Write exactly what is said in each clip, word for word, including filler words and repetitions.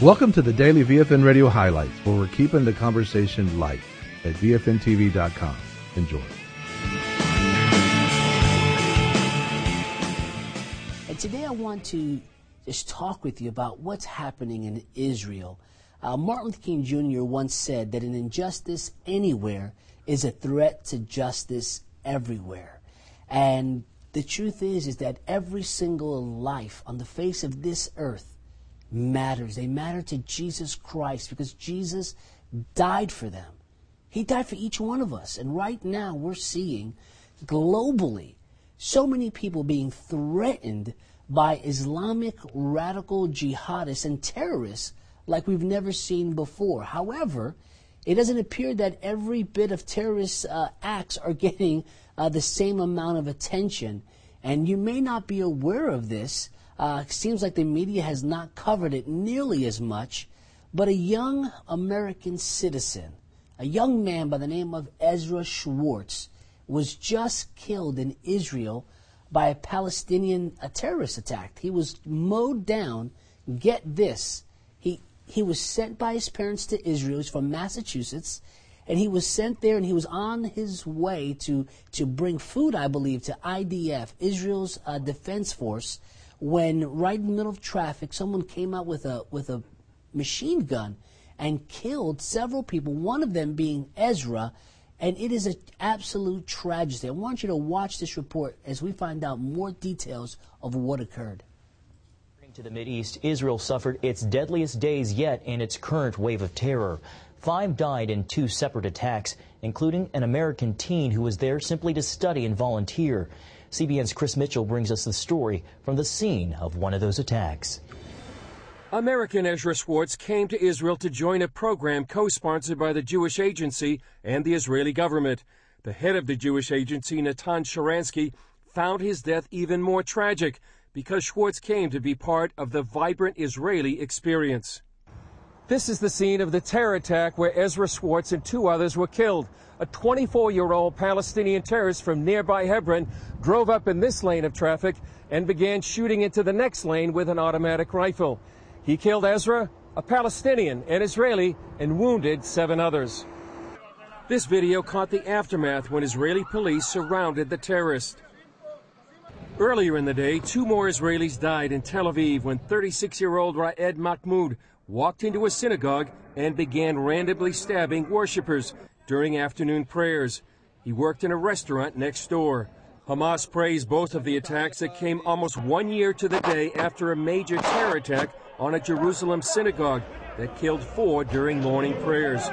Welcome to the Daily V F N Radio Highlights, where we're keeping the conversation light at V F N T V dot com. Enjoy. And today I want to just talk with you about what's happening in Israel. Uh, Martin Luther King Junior once said that an injustice anywhere is a threat to justice everywhere. And the truth is, is that every single life on the face of this earth matters. They matter to Jesus Christ because Jesus died for them. He died for each one of us. And right now we're seeing globally so many people being threatened by Islamic radical jihadists and terrorists like we've never seen before. However, it doesn't appear that every bit of terrorist uh, acts are getting uh, the same amount of attention. And you may not be aware of this. Uh, it seems like the media has not covered it nearly as much. But a young American citizen, a young man by the name of Ezra Schwartz, was just killed in Israel by a Palestinian a terrorist attack. He was mowed down. Get this. He he was sent by his parents to Israel. He's from Massachusetts. And he was sent there, and he was on his way to, to bring food, I believe, to I D F, Israel's uh, Defense Force, when right in the middle of traffic, someone came out with a with a machine gun and killed several people, one of them being Ezra. And it is an absolute tragedy. I want you to watch this report as we find out more details of what occurred. To the Mideast, Israel suffered its deadliest days yet in its current wave of terror. Five died in two separate attacks, including an American teen who was there simply to study and volunteer. C B N's Chris Mitchell brings us the story from the scene of one of those attacks. American Ezra Schwartz came to Israel to join a program co-sponsored by the Jewish Agency and the Israeli government. The head of the Jewish Agency, Natan Sharansky, found his death even more tragic because Schwartz came to be part of the vibrant Israeli experience. This is the scene of the terror attack where Ezra Schwartz and two others were killed. A twenty-four-year-old Palestinian terrorist from nearby Hebron drove up in this lane of traffic and began shooting into the next lane with an automatic rifle. He killed Ezra, a Palestinian, an Israeli, and wounded seven others. This video caught the aftermath when Israeli police surrounded the terrorist. Earlier in the day, two more Israelis died in Tel Aviv when thirty-six-year-old Raed Mahmoud walked into a synagogue and began randomly stabbing worshippers during afternoon prayers. He worked in a restaurant next door. Hamas praised both of the attacks that came almost one year to the day after a major terror attack on a Jerusalem synagogue that killed four during morning prayers.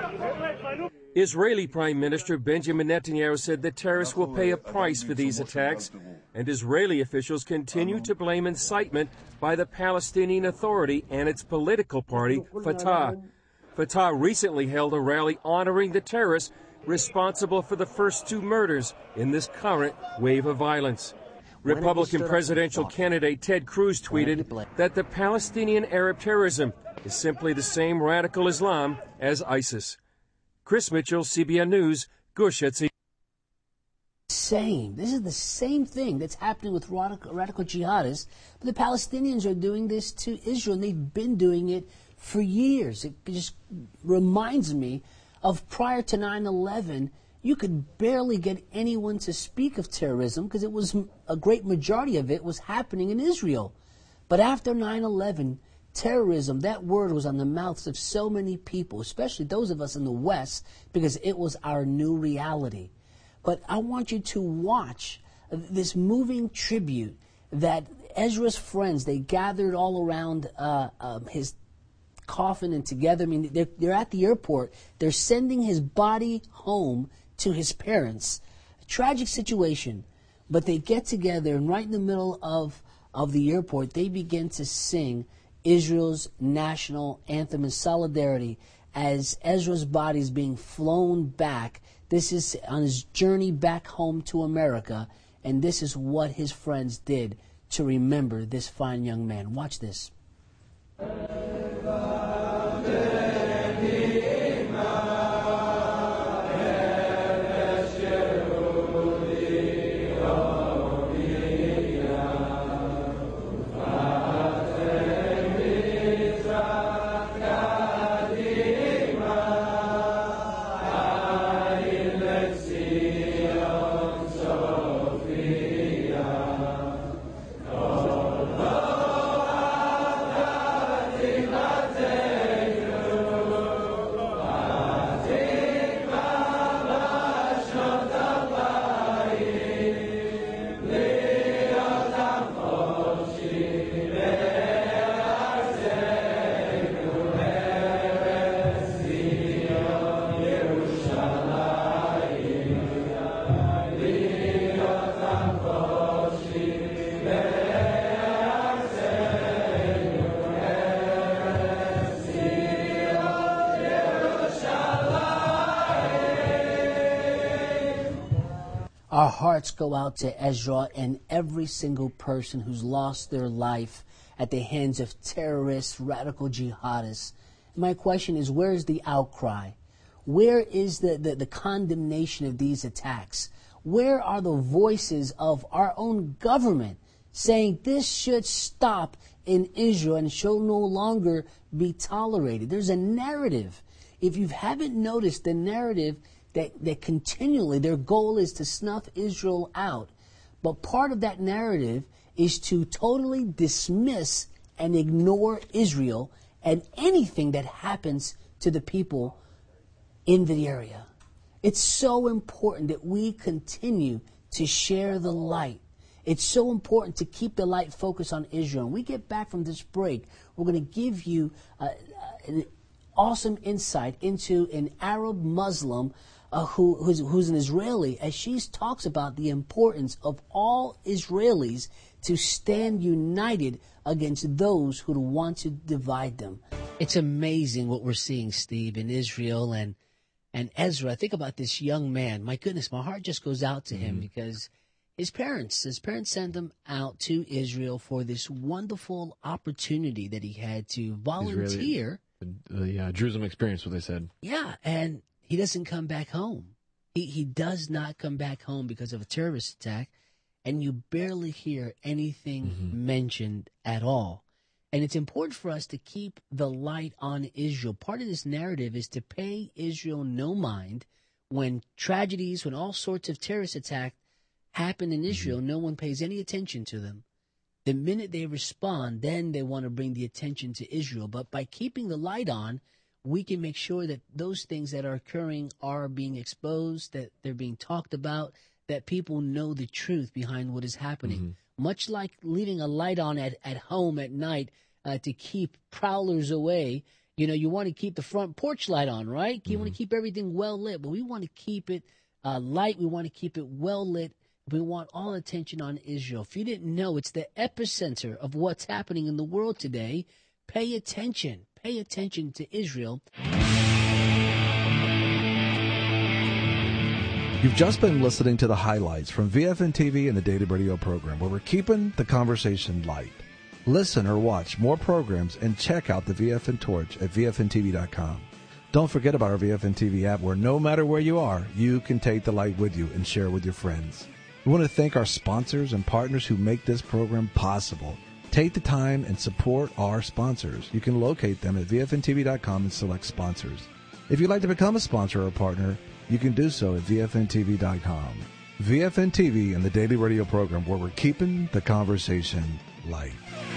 Israeli Prime Minister Benjamin Netanyahu said the terrorists will pay a price for these attacks, and Israeli officials continue to blame incitement by the Palestinian Authority and its political party, Fatah. Fatah recently held a rally honoring the terrorists responsible for the first two murders in this current wave of violence. Republican presidential candidate Ted Cruz tweeted that the Palestinian Arab terrorism is simply the same radical Islam as ISIS. Chris Mitchell, C B N News, Gush Etzion. Same. This is the same thing that's happening with radical, radical jihadists. But the Palestinians are doing this to Israel, and they've been doing it for years. It just reminds me of prior to nine eleven, you could barely get anyone to speak of terrorism because it was a great majority of it was happening in Israel. But after nine eleven, terrorism, that word was on the mouths of so many people, especially those of us in the West, because it was our new reality. But I want you to watch this moving tribute that Ezra's friends, they gathered all around uh, uh, his coffin and together. I mean, they're, they're at the airport. They're sending his body home to his parents. A tragic situation. But they get together, and right in the middle of, of the airport, they begin to sing Israel's national anthem in solidarity as Ezra's body is being flown back. This is on his journey back home to America, and this is what his friends did to remember this fine young man. Watch this. Our hearts go out to Ezra and every single person who's lost their life at the hands of terrorists, radical jihadists. My question is, where is the outcry? Where is the, the, the condemnation of these attacks? Where are the voices of our own government saying this should stop in Israel and shall no longer be tolerated? There's a narrative. If you haven't noticed the narrative that, that continually their goal is to snuff Israel out, but part of that narrative is to totally dismiss and ignore Israel and anything that happens to the people in the area. It's so important that we continue to share the light. It's so important to keep the light focused on Israel. When we get back from this break, we're going to give you uh, an awesome insight into an Arab Muslim uh, who, who's, who's an Israeli, as she talks about the importance of all Israelis to stand united against those who want to divide them. It's amazing what we're seeing, Steve, in Israel and and Ezra. Think about this young man. My goodness, my heart just goes out to mm-hmm. him because his parents, his parents sent him out to Israel for this wonderful opportunity that he had to volunteer. Israeli, the the uh, Jerusalem experience, what they said. Yeah, and he doesn't come back home. He he does not come back home because of a terrorist attack, and you barely hear anything mm-hmm. mentioned at all. And it's important for us to keep the light on Israel. Part of this narrative is to pay Israel no mind when tragedies, when all sorts of terrorist attacks happen in Israel, mm-hmm. no one pays any attention to them. The minute they respond, then they want to bring the attention to Israel. But by keeping the light on, we can make sure that those things that are occurring are being exposed, that they're being talked about, that people know the truth behind what is happening. Mm-hmm. Much like leaving a light on at, at home at night uh, to keep prowlers away. You know, you want to keep the front porch light on, right? You mm-hmm. want to keep everything well lit, but we want to keep it uh, light. We want to keep it well lit. We want all attention on Israel. If you didn't know, it's the epicenter of what's happening in the world today. Pay attention. Pay attention to Israel. You've just been listening to the highlights from V F N T V and the Daily Radio program, where we're keeping the conversation light. Listen or watch more programs and check out the V F N Torch at V F N T V dot com. Don't forget about our V F N T V app, where no matter where you are, you can take the light with you and share it with your friends. We want to thank our sponsors and partners who make this program possible. Take the time and support our sponsors. You can locate them at V F N T V dot com and select sponsors. If you'd like to become a sponsor or a partner, you can do so at V F N T V dot com. V F N T V and the Daily Radio program, where we're keeping the conversation light.